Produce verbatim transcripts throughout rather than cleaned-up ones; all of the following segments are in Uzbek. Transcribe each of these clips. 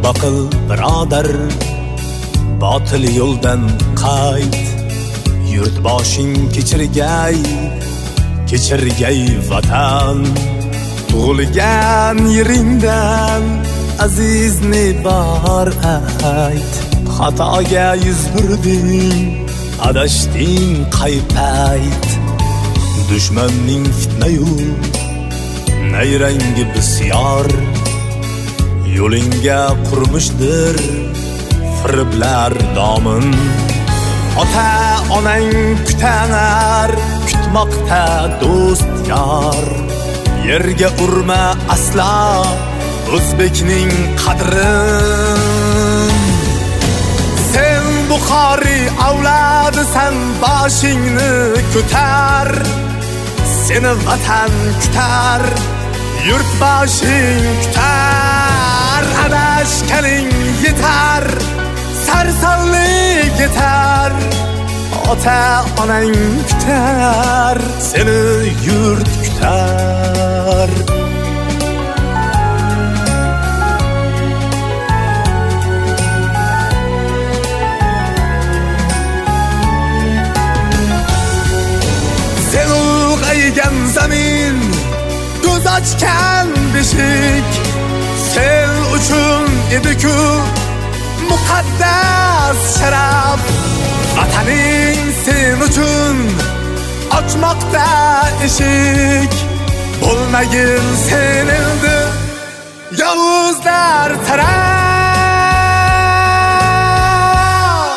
Tavba qil birodar, botil yo'ldan qayt. Yurt boshing kechirgay, kechirgay vatan. Tug'ilgan yeringdan azizni bor ayt. Xatoga yuz burding, adashding qaypayt. Dushmanning fitnayu nayrangi bisyor, yo'lingga qurmishdir firiblar domin. Ota onang kutar, kutmoqda do'st yor. Yerga urma asla o'zbekning qadrin. Sen Buxoriy avlodisan, boshingni ko'tar. Seni vatan kutar, yurt boshing kutar. Adashganing yetar, sarsonlik yetar. Ota onang kutar, seni yurt kutar. Sen ulg'aygan zamin, ko'z ochgan beshik. Sen uchun edi-ku muqaddas sharaf. Vataning sen uchun ochmoqda eshik. Bo'lmagin sen endi yovuzlar taraf.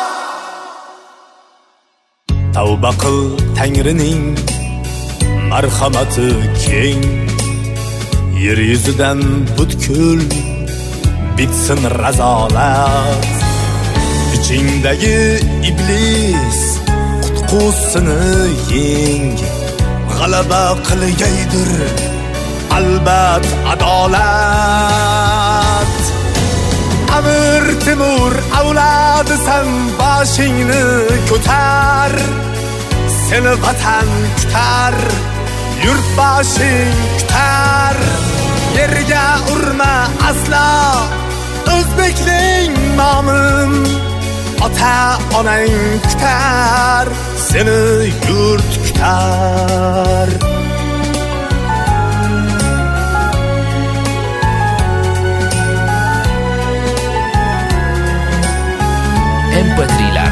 Tavba qil Tangrining marhamati keng. Yer yuzidan butkul bitsin razolat. Ichingdagi iblis qutqusini yeng. G'alaba qilgaydir albat adolat. Amir Temur avlodisan, boshingni ko'tar. Seni vatan kutar, yurt boshing kutar. Yerga urma asla o'zbekning nomin. Ota onang kutar, seni yurt kutar. ام پی تری